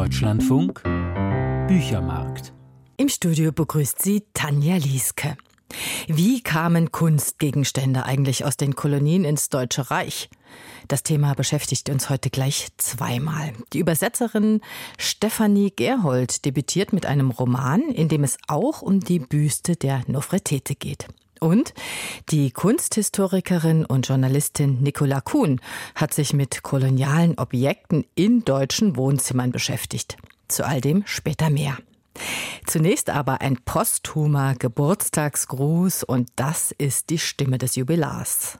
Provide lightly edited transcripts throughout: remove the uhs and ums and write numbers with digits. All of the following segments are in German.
Deutschlandfunk Büchermarkt. Im Studio begrüßt sie Tanja Lieske. Wie kamen Kunstgegenstände eigentlich aus den Kolonien ins Deutsche Reich? Das Thema beschäftigt uns heute gleich zweimal. Die Übersetzerin Stefanie Gerhold debütiert mit einem Roman, in dem es auch um die Büste der Nofretete geht. Und die Kunsthistorikerin und Journalistin Nicola Kuhn hat sich mit kolonialen Objekten in deutschen Wohnzimmern beschäftigt. Zu all dem später mehr. Zunächst aber ein posthumer Geburtstagsgruß, und das ist die Stimme des Jubilars.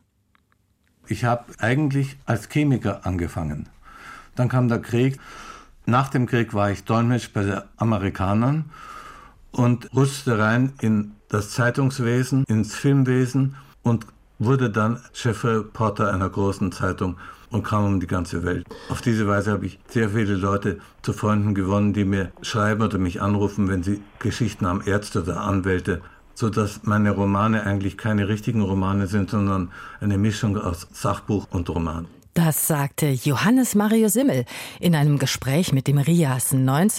Ich habe eigentlich als Chemiker angefangen. Dann kam der Krieg. Nach dem Krieg war ich Dolmetsch bei den Amerikanern und rutschte rein in das Zeitungswesen, ins Filmwesen und wurde dann Chefreporter einer großen Zeitung und kam um die ganze Welt. Auf diese Weise habe ich sehr viele Leute zu Freunden gewonnen, die mir schreiben oder mich anrufen, wenn sie Geschichten haben, Ärzte oder Anwälte, sodass meine Romane eigentlich keine richtigen Romane sind, sondern eine Mischung aus Sachbuch und Roman. Das sagte Johannes Mario Simmel in einem Gespräch mit dem RIAS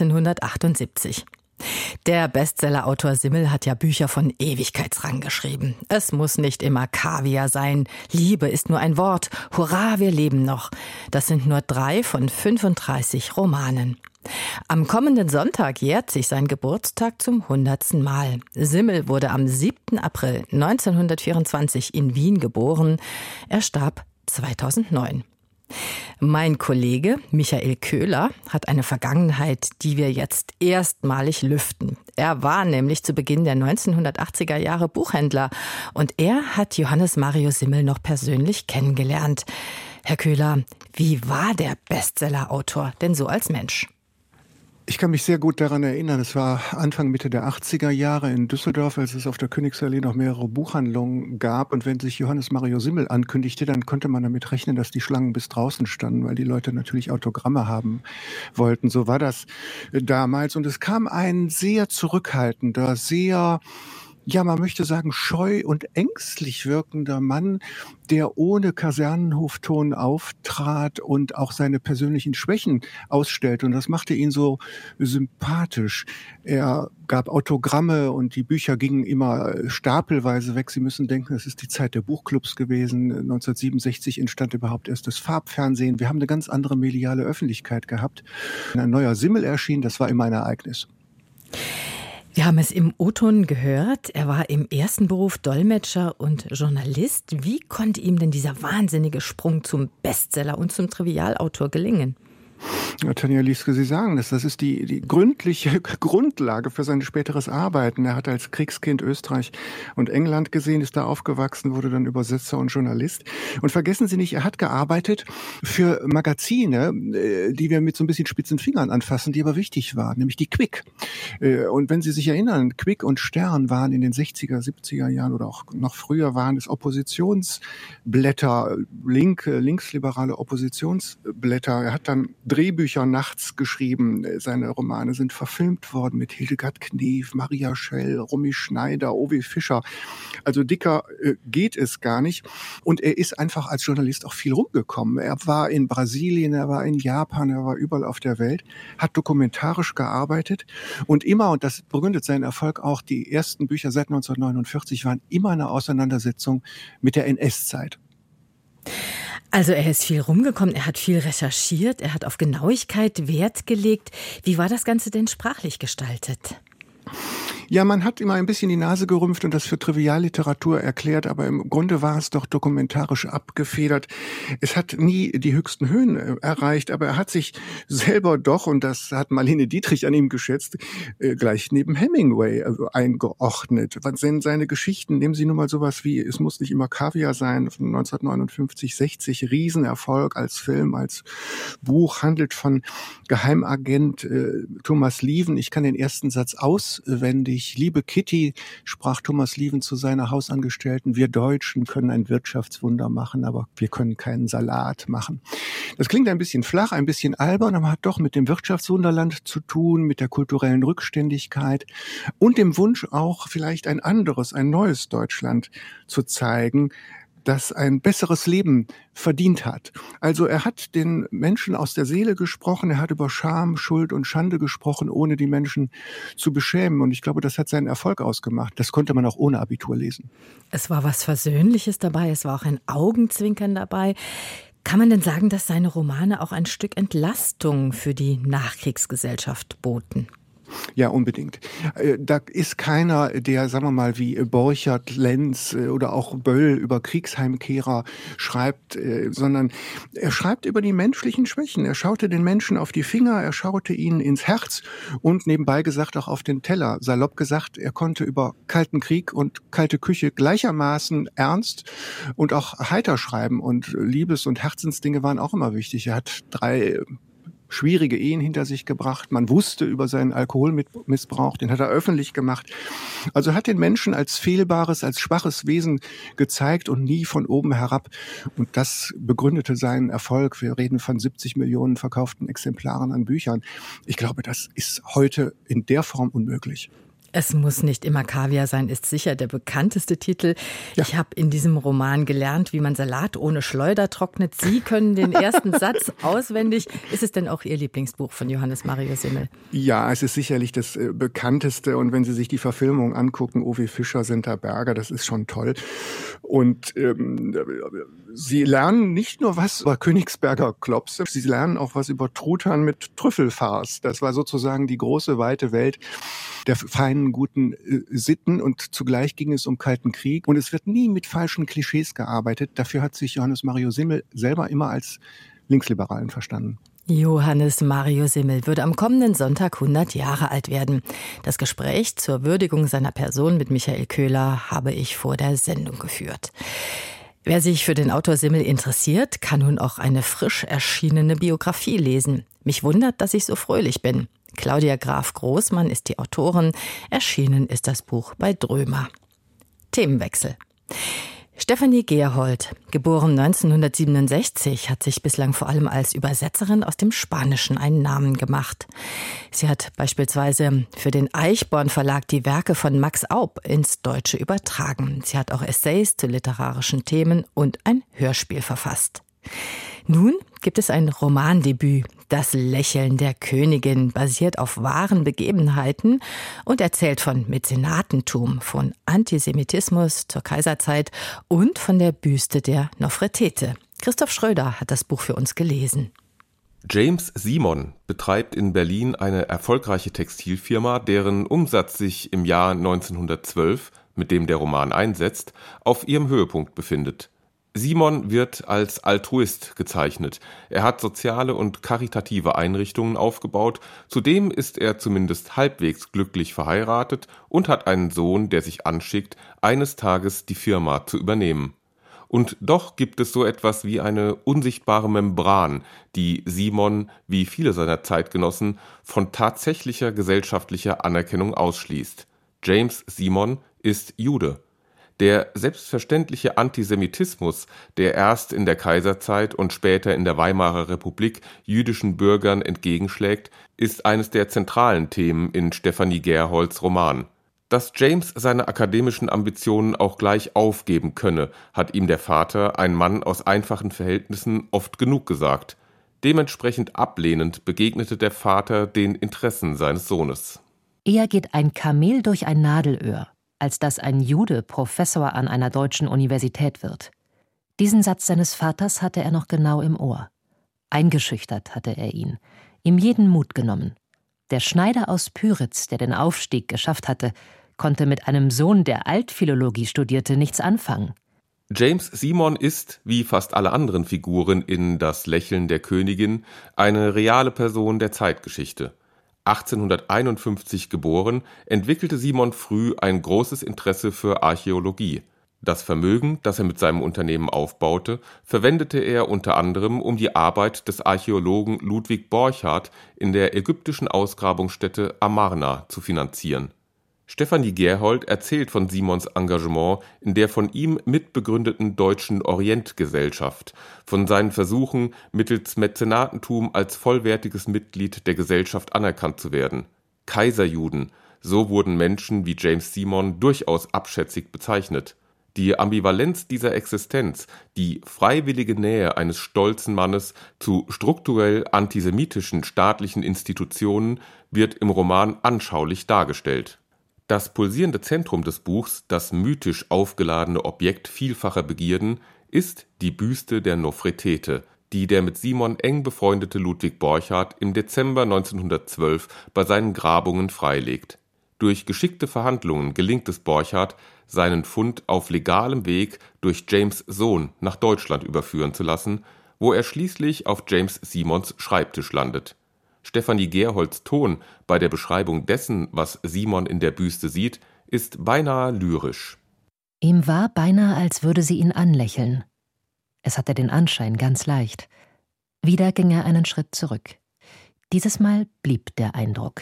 1978. Der Bestsellerautor Simmel hat ja Bücher von Ewigkeitsrang geschrieben. Es muss nicht immer Kaviar sein. Liebe ist nur ein Wort. Hurra, wir leben noch. Das sind nur 3 von 35 Romanen. Am kommenden Sonntag jährt sich sein Geburtstag zum 100. Mal. Simmel wurde am 7. April 1924 in Wien geboren. Er starb 2009. Mein Kollege Michael Köhler hat eine Vergangenheit, die wir jetzt erstmalig lüften. Er war nämlich zu Beginn der 1980er Jahre Buchhändler und er hat Johannes Mario Simmel noch persönlich kennengelernt. Herr Köhler, wie war der Bestsellerautor denn so als Mensch? Ich kann mich sehr gut daran erinnern, es war Anfang, Mitte der 80er Jahre in Düsseldorf, als es auf der Königsallee noch mehrere Buchhandlungen gab. Und wenn sich Johannes Mario Simmel ankündigte, dann konnte man damit rechnen, dass die Schlangen bis draußen standen, weil die Leute natürlich Autogramme haben wollten. So war das damals. Und es kam ein sehr zurückhaltender, sehr... ja, man möchte sagen, scheu und ängstlich wirkender Mann, der ohne Kasernenhofton auftrat und auch seine persönlichen Schwächen ausstellte. Und das machte ihn so sympathisch. Er gab Autogramme und die Bücher gingen immer stapelweise weg. Sie müssen denken, es ist die Zeit der Buchclubs gewesen. 1967 entstand überhaupt erst das Farbfernsehen. Wir haben eine ganz andere mediale Öffentlichkeit gehabt. Ein neuer Simmel erschien, das war immer ein Ereignis. Wir haben es im O-Ton gehört. Er war im ersten Beruf Dolmetscher und Journalist. Wie konnte ihm denn dieser wahnsinnige Sprung zum Bestseller und zum Trivialautor gelingen? Ja, Tanja Lieske, Sie sagen das. Das ist die gründliche Grundlage für sein späteres Arbeiten. Er hat als Kriegskind Österreich und England gesehen, ist da aufgewachsen, wurde dann Übersetzer und Journalist. Und vergessen Sie nicht, er hat gearbeitet für Magazine, die wir mit so ein bisschen spitzen Fingern anfassen, die aber wichtig waren, nämlich die Quick. Und wenn Sie sich erinnern, Quick und Stern waren in den 60er, 70er Jahren oder auch noch früher waren es Oppositionsblätter, linksliberale Oppositionsblätter. Er hat dann Drehbücher nachts geschrieben. Seine Romane sind verfilmt worden mit Hildegard Knef, Maria Schell, Romy Schneider, O.W. Fischer. Also dicker geht es gar nicht. Und er ist einfach als Journalist auch viel rumgekommen. Er war in Brasilien, er war in Japan, er war überall auf der Welt, hat dokumentarisch gearbeitet und immer, und das begründet seinen Erfolg auch, die ersten Bücher seit 1949 waren immer eine Auseinandersetzung mit der NS-Zeit. Also er ist viel rumgekommen, er hat viel recherchiert, er hat auf Genauigkeit Wert gelegt. Wie war das Ganze denn sprachlich gestaltet? Ja, man hat immer ein bisschen die Nase gerümpft und das für Trivialliteratur erklärt, aber im Grunde war es doch dokumentarisch abgefedert. Es hat nie die höchsten Höhen erreicht, aber er hat sich selber doch, und das hat Marlene Dietrich an ihm geschätzt, gleich neben Hemingway eingeordnet. Was sind seine Geschichten? Nehmen Sie nur mal sowas wie Es muss nicht immer Kaviar sein, von 1959, 60, Riesenerfolg als Film, als Buch, handelt von Geheimagent Thomas Lieven. Ich kann den ersten Satz auswendig. Liebe Kitty, sprach Thomas Lieven zu seiner Hausangestellten, wir Deutschen können ein Wirtschaftswunder machen, aber wir können keinen Salat machen. Das klingt ein bisschen flach, ein bisschen albern, aber hat doch mit dem Wirtschaftswunderland zu tun, mit der kulturellen Rückständigkeit und dem Wunsch auch vielleicht ein anderes, ein neues Deutschland zu zeigen. das ein besseres Leben verdient hat. Also er hat den Menschen aus der Seele gesprochen, er hat über Scham, Schuld und Schande gesprochen, ohne die Menschen zu beschämen. Und ich glaube, das hat seinen Erfolg ausgemacht. Das konnte man auch ohne Abitur lesen. Es war was Versöhnliches dabei, es war auch ein Augenzwinkern dabei. Kann man denn sagen, dass seine Romane auch ein Stück Entlastung für die Nachkriegsgesellschaft boten? Ja, unbedingt. Da ist keiner, der, sagen wir mal, wie Borchert, Lenz oder auch Böll über Kriegsheimkehrer schreibt, sondern er schreibt über die menschlichen Schwächen. Er schaute den Menschen auf die Finger, er schaute ihnen ins Herz und nebenbei gesagt auch auf den Teller. Salopp gesagt, er konnte über Kalten Krieg und kalte Küche gleichermaßen ernst und auch heiter schreiben. Und Liebes- und Herzensdinge waren auch immer wichtig. Er hat 3 schwierige Ehen hinter sich gebracht. Man wusste über seinen Alkoholmissbrauch, den hat er öffentlich gemacht. Also hat den Menschen als fehlbares, als schwaches Wesen gezeigt und nie von oben herab. Und das begründete seinen Erfolg. Wir reden von 70 Millionen verkauften Exemplaren an Büchern. Ich glaube, das ist heute in der Form unmöglich. Es muss nicht immer Kaviar sein, ist sicher der bekannteste Titel. Ja. Ich habe in diesem Roman gelernt, wie man Salat ohne Schleuder trocknet. Sie können den ersten Satz auswendig. Ist es denn auch Ihr Lieblingsbuch von Johannes Mario Simmel? Ja, es ist sicherlich das bekannteste. Und wenn Sie sich die Verfilmung angucken, Owe Fischer, Senta Berger, das ist schon toll. Und Sie lernen nicht nur was über Königsberger Klopse, Sie lernen auch was über Truthahn mit Trüffelfarce. Das war sozusagen die große, weite Welt der feinen, guten Sitten und zugleich ging es um Kalten Krieg und es wird nie mit falschen Klischees gearbeitet. Dafür hat sich Johannes Mario Simmel selber immer als Linksliberalen verstanden. Johannes Mario Simmel würde am kommenden Sonntag 100 Jahre alt werden. Das Gespräch zur Würdigung seiner Person mit Michael Köhler habe ich vor der Sendung geführt. Wer sich für den Autor Simmel interessiert, kann nun auch eine frisch erschienene Biografie lesen. Mich wundert, dass ich so fröhlich bin. Claudia Graf-Großmann ist die Autorin. Erschienen ist das Buch bei Drömer. Themenwechsel. Stefanie Gerhold, geboren 1967, hat sich bislang vor allem als Übersetzerin aus dem Spanischen einen Namen gemacht. Sie hat beispielsweise für den Eichborn Verlag die Werke von Max Aub ins Deutsche übertragen. Sie hat auch Essays zu literarischen Themen und ein Hörspiel verfasst. Nun gibt es ein Romandebüt, Das Lächeln der Königin, basiert auf wahren Begebenheiten und erzählt von Mäzenatentum, von Antisemitismus zur Kaiserzeit und von der Büste der Nofretete. Christoph Schröder hat das Buch für uns gelesen. James Simon betreibt in Berlin eine erfolgreiche Textilfirma, deren Umsatz sich im Jahr 1912, mit dem der Roman einsetzt, auf ihrem Höhepunkt befindet. Simon wird als Altruist gezeichnet. Er hat soziale und karitative Einrichtungen aufgebaut. Zudem ist er zumindest halbwegs glücklich verheiratet und hat einen Sohn, der sich anschickt, eines Tages die Firma zu übernehmen. Und doch gibt es so etwas wie eine unsichtbare Membran, die Simon, wie viele seiner Zeitgenossen, von tatsächlicher gesellschaftlicher Anerkennung ausschließt. James Simon ist Jude. Der selbstverständliche Antisemitismus, der erst in der Kaiserzeit und später in der Weimarer Republik jüdischen Bürgern entgegenschlägt, ist eines der zentralen Themen in Stefanie Gerholds Roman. Dass James seine akademischen Ambitionen auch gleich aufgeben könne, hat ihm der Vater, ein Mann aus einfachen Verhältnissen, oft genug gesagt. Dementsprechend ablehnend begegnete der Vater den Interessen seines Sohnes. Eher geht ein Kamel durch ein Nadelöhr, als dass ein Jude Professor an einer deutschen Universität wird. Diesen Satz seines Vaters hatte er noch genau im Ohr. Eingeschüchtert hatte er ihn, ihm jeden Mut genommen. Der Schneider aus Pyritz, der den Aufstieg geschafft hatte, konnte mit einem Sohn, der Altphilologie studierte, nichts anfangen. James Simon ist, wie fast alle anderen Figuren in Das Lächeln der Königin, eine reale Person der Zeitgeschichte. 1851 geboren, entwickelte Simon früh ein großes Interesse für Archäologie. Das Vermögen, das er mit seinem Unternehmen aufbaute, verwendete er unter anderem, um die Arbeit des Archäologen Ludwig Borchardt in der ägyptischen Ausgrabungsstätte Amarna zu finanzieren. Stefanie Gerhold erzählt von Simons Engagement in der von ihm mitbegründeten Deutschen Orientgesellschaft, von seinen Versuchen, mittels Mäzenatentum als vollwertiges Mitglied der Gesellschaft anerkannt zu werden. Kaiserjuden, so wurden Menschen wie James Simon durchaus abschätzig bezeichnet. Die Ambivalenz dieser Existenz, die freiwillige Nähe eines stolzen Mannes zu strukturell antisemitischen staatlichen Institutionen wird im Roman anschaulich dargestellt. Das pulsierende Zentrum des Buchs, das mythisch aufgeladene Objekt vielfacher Begierden, ist die Büste der Nofretete, die der mit Simon eng befreundete Ludwig Borchardt im Dezember 1912 bei seinen Grabungen freilegt. Durch geschickte Verhandlungen gelingt es Borchardt, seinen Fund auf legalem Weg durch James' Sohn nach Deutschland überführen zu lassen, wo er schließlich auf James Simons Schreibtisch landet. Stefanie Gerholds Ton bei der Beschreibung dessen, was Simon in der Büste sieht, ist beinahe lyrisch. Ihm war beinahe, als würde sie ihn anlächeln. Es hatte den Anschein, ganz leicht. Wieder ging er einen Schritt zurück. Dieses Mal blieb der Eindruck.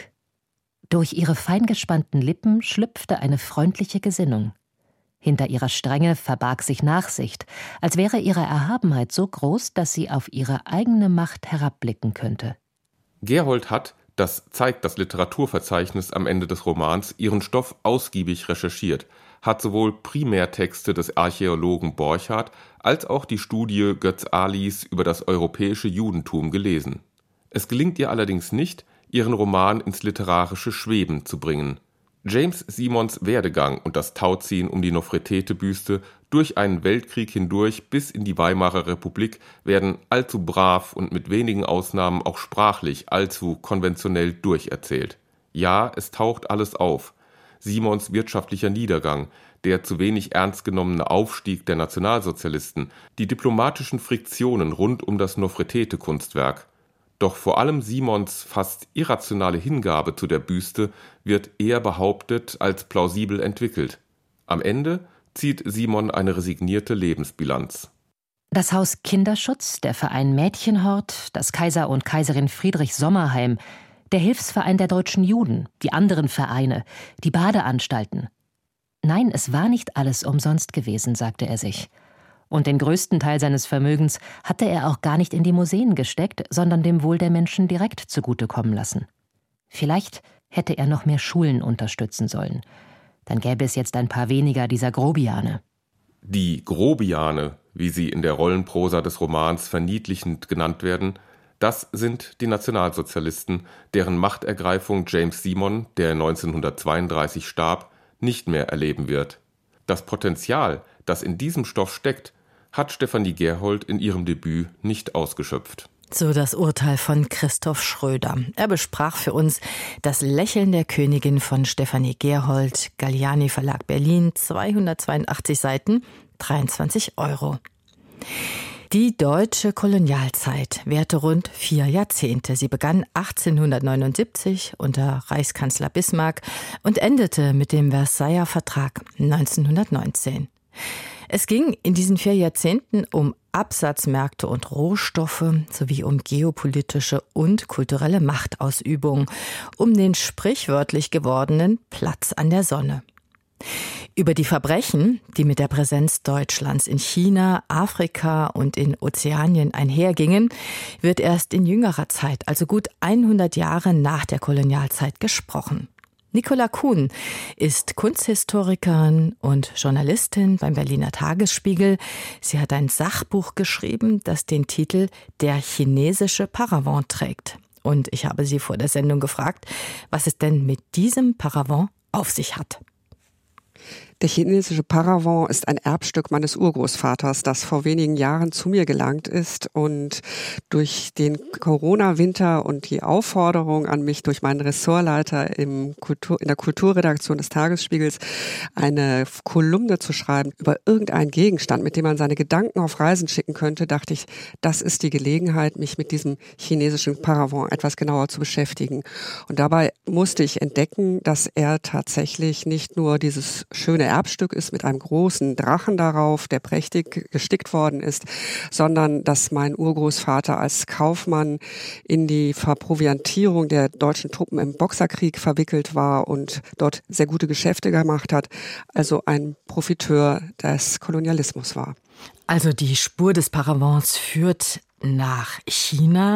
Durch ihre feingespannten Lippen schlüpfte eine freundliche Gesinnung. Hinter ihrer Strenge verbarg sich Nachsicht, als wäre ihre Erhabenheit so groß, dass sie auf ihre eigene Macht herabblicken könnte. Gerhold hat, das zeigt das Literaturverzeichnis am Ende des Romans, ihren Stoff ausgiebig recherchiert, hat sowohl Primärtexte des Archäologen Borchardt als auch die Studie Götz Alis über das europäische Judentum gelesen. Es gelingt ihr allerdings nicht, ihren Roman ins literarische Schweben zu bringen. James Simons Werdegang und das Tauziehen um die Nofretete-Büste durch einen Weltkrieg hindurch bis in die Weimarer Republik werden allzu brav und mit wenigen Ausnahmen auch sprachlich allzu konventionell durcherzählt. Ja, es taucht alles auf. Simons wirtschaftlicher Niedergang, der zu wenig ernst genommene Aufstieg der Nationalsozialisten, die diplomatischen Friktionen rund um das Nofretete-Kunstwerk. Doch vor allem Simons fast irrationale Hingabe zu der Büste wird eher behauptet als plausibel entwickelt. Am Ende zieht Simon eine resignierte Lebensbilanz. Das Haus Kinderschutz, der Verein Mädchenhort, das Kaiser und Kaiserin Friedrich Sommerheim, der Hilfsverein der deutschen Juden, die anderen Vereine, die Badeanstalten. Nein, es war nicht alles umsonst gewesen, sagte er sich. Und den größten Teil seines Vermögens hatte er auch gar nicht in die Museen gesteckt, sondern dem Wohl der Menschen direkt zugutekommen lassen. Vielleicht hätte er noch mehr Schulen unterstützen sollen. Dann gäbe es jetzt ein paar weniger dieser Grobiane. Die Grobiane, wie sie in der Rollenprosa des Romans verniedlichend genannt werden, das sind die Nationalsozialisten, deren Machtergreifung James Simon, der 1932 starb, nicht mehr erleben wird. Das Potenzial, das in diesem Stoff steckt, hat Stefanie Gerhold in ihrem Debüt nicht ausgeschöpft. So das Urteil von Christoph Schröder. Er besprach für uns Das Lächeln der Königin von Stefanie Gerhold, Galliani Verlag Berlin, 282 Seiten, 23 €. Die deutsche Kolonialzeit währte rund 4 Jahrzehnte. Sie begann 1879 unter Reichskanzler Bismarck und endete mit dem Versailler Vertrag 1919. Es ging in diesen 4 Jahrzehnten um Absatzmärkte und Rohstoffe sowie um geopolitische und kulturelle Machtausübung, um den sprichwörtlich gewordenen Platz an der Sonne. Über die Verbrechen, die mit der Präsenz Deutschlands in China, Afrika und in Ozeanien einhergingen, wird erst in jüngerer Zeit, also gut 100 Jahre nach der Kolonialzeit, gesprochen. Nicola Kuhn ist Kunsthistorikerin und Journalistin beim Berliner Tagesspiegel. Sie hat ein Sachbuch geschrieben, das den Titel »Der chinesische Paravent« trägt. Und ich habe sie vor der Sendung gefragt, was es denn mit diesem Paravent auf sich hat. Der chinesische Paravent ist ein Erbstück meines Urgroßvaters, das vor wenigen Jahren zu mir gelangt ist und durch den Corona-Winter und die Aufforderung an mich durch meinen Ressortleiter in der Kulturredaktion des Tagesspiegels eine Kolumne zu schreiben über irgendeinen Gegenstand, mit dem man seine Gedanken auf Reisen schicken könnte, dachte ich, das ist die Gelegenheit, mich mit diesem chinesischen Paravent etwas genauer zu beschäftigen. Und dabei musste ich entdecken, dass er tatsächlich nicht nur dieses schöne Erbstück ist mit einem großen Drachen darauf, der prächtig gestickt worden ist, sondern dass mein Urgroßvater als Kaufmann in die Verproviantierung der deutschen Truppen im Boxerkrieg verwickelt war und dort sehr gute Geschäfte gemacht hat, also ein Profiteur des Kolonialismus war. Also die Spur des Paravents führt nach China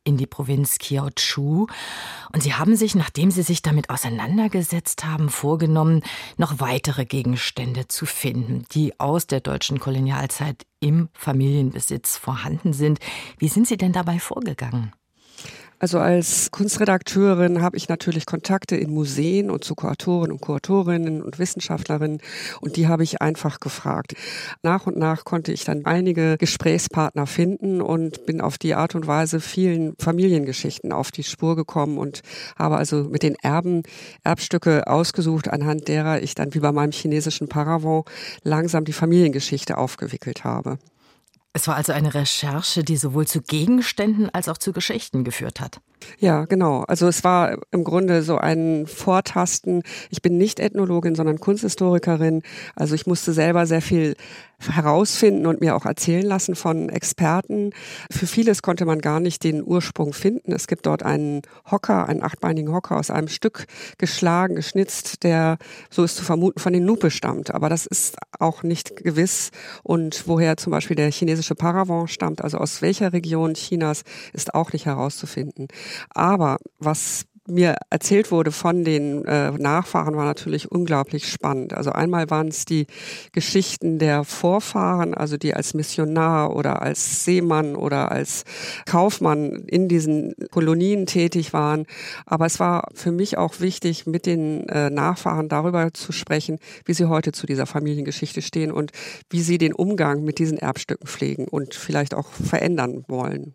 in die Provinz Kiautschou. Und Sie haben sich, nachdem Sie sich damit auseinandergesetzt haben, vorgenommen, noch weitere Gegenstände zu finden, die aus der deutschen Kolonialzeit im Familienbesitz vorhanden sind. Wie sind Sie denn dabei vorgegangen? Also als Kunstredakteurin habe ich natürlich Kontakte in Museen und zu Kuratoren und Kuratorinnen und Wissenschaftlerinnen, und die habe ich einfach gefragt. Nach und nach konnte ich dann einige Gesprächspartner finden und bin auf die Art und Weise vielen Familiengeschichten auf die Spur gekommen und habe also mit den Erben Erbstücke ausgesucht, anhand derer ich dann wie bei meinem chinesischen Paravent langsam die Familiengeschichte aufgewickelt habe. Es war also eine Recherche, die sowohl zu Gegenständen als auch zu Geschichten geführt hat. Ja, genau. Also es war im Grunde so ein Vortasten. Ich bin nicht Ethnologin, sondern Kunsthistorikerin. Also ich musste selber sehr viel herausfinden und mir auch erzählen lassen von Experten. Für vieles konnte man gar nicht den Ursprung finden. Es gibt dort einen Hocker, einen 8-beinigen Hocker aus einem Stück geschlagen, geschnitzt, der, so ist zu vermuten, von den Nupe stammt. Aber das ist auch nicht gewiss. Und woher zum Beispiel der chinesische Paravent stammt, also aus welcher Region Chinas, ist auch nicht herauszufinden. Aber was mir erzählt wurde von den Nachfahren, war natürlich unglaublich spannend. Also einmal waren es die Geschichten der Vorfahren, also die als Missionar oder als Seemann oder als Kaufmann in diesen Kolonien tätig waren. Aber es war für mich auch wichtig, mit den Nachfahren darüber zu sprechen, wie sie heute zu dieser Familiengeschichte stehen und wie sie den Umgang mit diesen Erbstücken pflegen und vielleicht auch verändern wollen.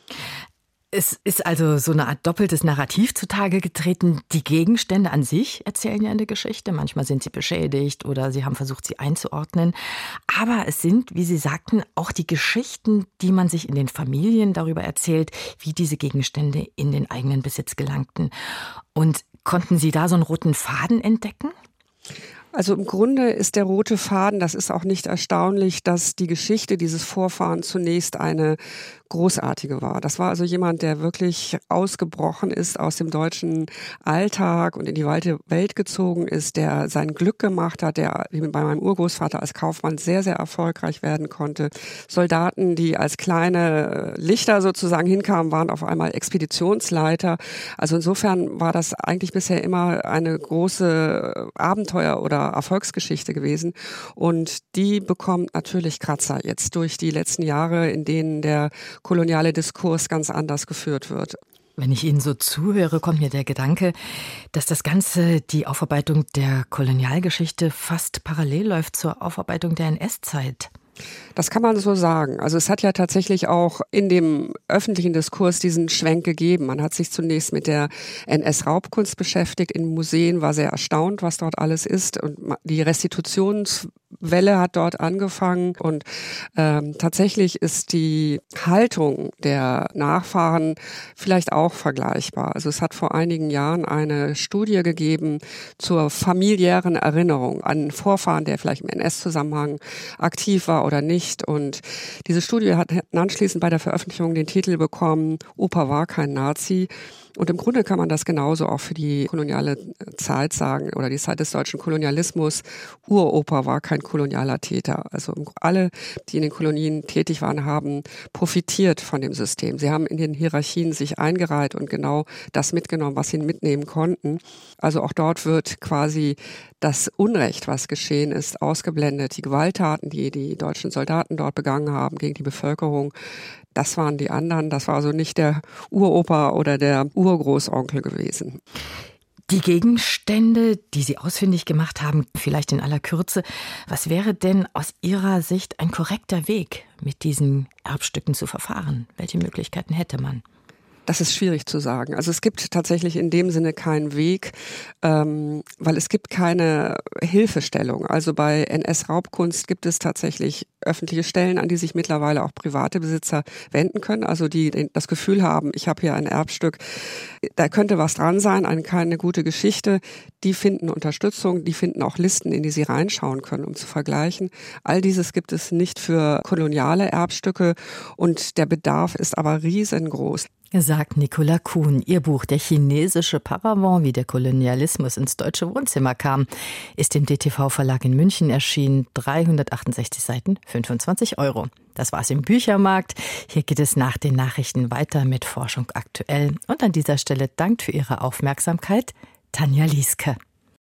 Es ist also so eine Art doppeltes Narrativ zutage getreten. Die Gegenstände an sich erzählen ja eine Geschichte. Manchmal sind sie beschädigt oder Sie haben versucht, sie einzuordnen. Aber es sind, wie Sie sagten, auch die Geschichten, die man sich in den Familien darüber erzählt, wie diese Gegenstände in den eigenen Besitz gelangten. Und konnten Sie da so einen roten Faden entdecken? Also im Grunde ist der rote Faden, das ist auch nicht erstaunlich, dass die Geschichte dieses Vorfahren zunächst eine großartige war. Das war also jemand, der wirklich ausgebrochen ist aus dem deutschen Alltag und in die weite Welt gezogen ist, der sein Glück gemacht hat, der wie bei meinem Urgroßvater als Kaufmann sehr, sehr erfolgreich werden konnte. Soldaten, die als kleine Lichter sozusagen hinkamen, waren auf einmal Expeditionsleiter. Also insofern war das eigentlich bisher immer eine große Abenteuer- oder Erfolgsgeschichte gewesen. Und die bekommt natürlich Kratzer jetzt durch die letzten Jahre, in denen der koloniale Diskurs ganz anders geführt wird. Wenn ich Ihnen so zuhöre, kommt mir der Gedanke, dass das Ganze, die Aufarbeitung der Kolonialgeschichte, fast parallel läuft zur Aufarbeitung der NS-Zeit. Das kann man so sagen. Also es hat ja tatsächlich auch in dem öffentlichen Diskurs diesen Schwenk gegeben. Man hat sich zunächst mit der NS-Raubkunst beschäftigt. In Museen war sehr erstaunt, was dort alles ist. Und die Restitutionswelle hat dort angefangen. Und tatsächlich ist die Haltung der Nachfahren vielleicht auch vergleichbar. Also es hat vor einigen Jahren eine Studie gegeben zur familiären Erinnerung an einen Vorfahren, der vielleicht im NS-Zusammenhang aktiv war oder nicht. Und diese Studie hat anschließend bei der Veröffentlichung den Titel bekommen, Opa war kein Nazi. Und im Grunde kann man das genauso auch für die koloniale Zeit sagen oder die Zeit des deutschen Kolonialismus. Uropa war kein kolonialer Täter. Also alle, die in den Kolonien tätig waren, haben profitiert von dem System. Sie haben in den Hierarchien sich eingereiht und genau das mitgenommen, was sie mitnehmen konnten. Also auch dort wird quasi das Unrecht, was geschehen ist, ausgeblendet. Die Gewalttaten, die die deutschen Soldaten dort begangen haben gegen die Bevölkerung, das waren die anderen. Das war also nicht der Uropa oder der Urgroßonkel gewesen. Die Gegenstände, die Sie ausfindig gemacht haben, vielleicht in aller Kürze, was wäre denn aus Ihrer Sicht ein korrekter Weg, mit diesen Erbstücken zu verfahren? Welche Möglichkeiten hätte man? Das ist schwierig zu sagen. Also es gibt tatsächlich in dem Sinne keinen Weg, weil es gibt keine Hilfestellung. Also bei NS-Raubkunst gibt es tatsächlich öffentliche Stellen, an die sich mittlerweile auch private Besitzer wenden können. Also die das Gefühl haben, ich habe hier ein Erbstück, da könnte was dran sein, eine gute Geschichte. Die finden Unterstützung, die finden auch Listen, in die sie reinschauen können, um zu vergleichen. All dieses gibt es nicht für koloniale Erbstücke und der Bedarf ist aber riesengroß. sagt Nicola Kuhn. Ihr Buch »Der chinesische Paravent, wie der Kolonialismus ins deutsche Wohnzimmer kam« ist im DTV-Verlag in München erschienen. 368 Seiten, 25 €. Das war's im Büchermarkt. Hier geht es nach den Nachrichten weiter mit Forschung aktuell. Und an dieser Stelle dankt für Ihre Aufmerksamkeit Tanja Lieske.